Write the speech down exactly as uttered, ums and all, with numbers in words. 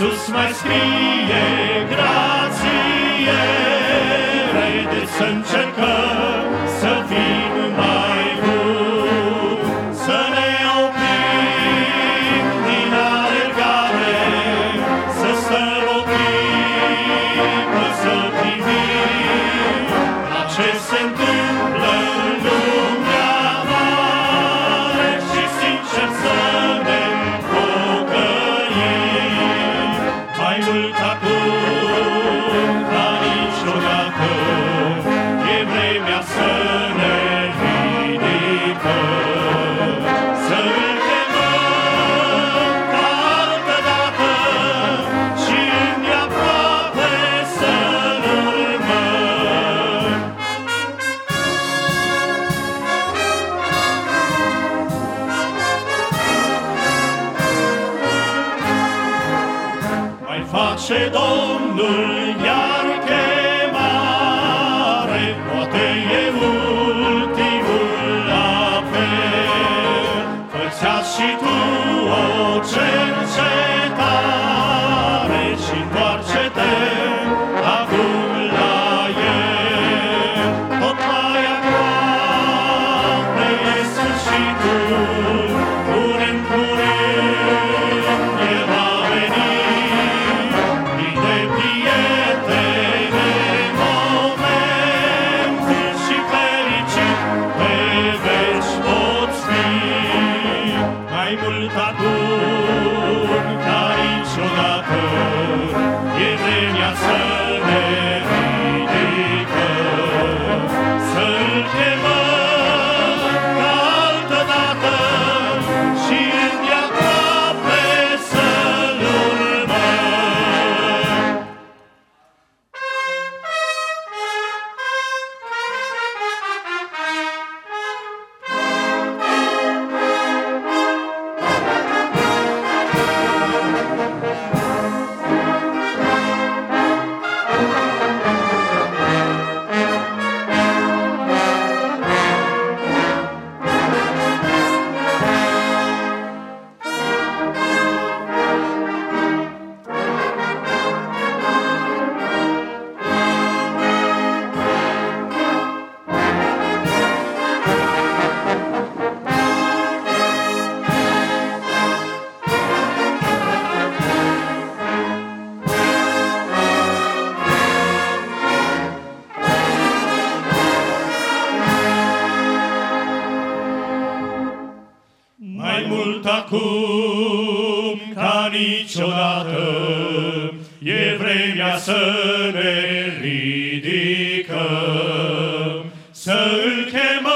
sus mai scrie grație, haideți să încercăm să fim mai buni, să ne oprim din alergare, să stăm o clipă, să privim la ce se întâmplă în lumea mare și sincer să ne pocăim. Mai mult acum ca niciodată e vremea să ne ridicăm, să-L chemăm ca altădată și îndeaproape să-L urmăm. Mai face Domnul iar chemare, poate e ultimul apel. Fă-ți azi și tu o cercetare și întoarce-te acum la El. Tot mai aproape e sfârșitul, curând, curând El va veni. Mii de prieteni în momentul și fericit pe veci poți fi. Mai mult acum ca niciodată e vremea să ne ridicăm, să-L chemăm ca altădată și îndeaproape să-L urmăm. Mai mult acum ca niciodată e vremea să ne ridicăm, să-L chemăm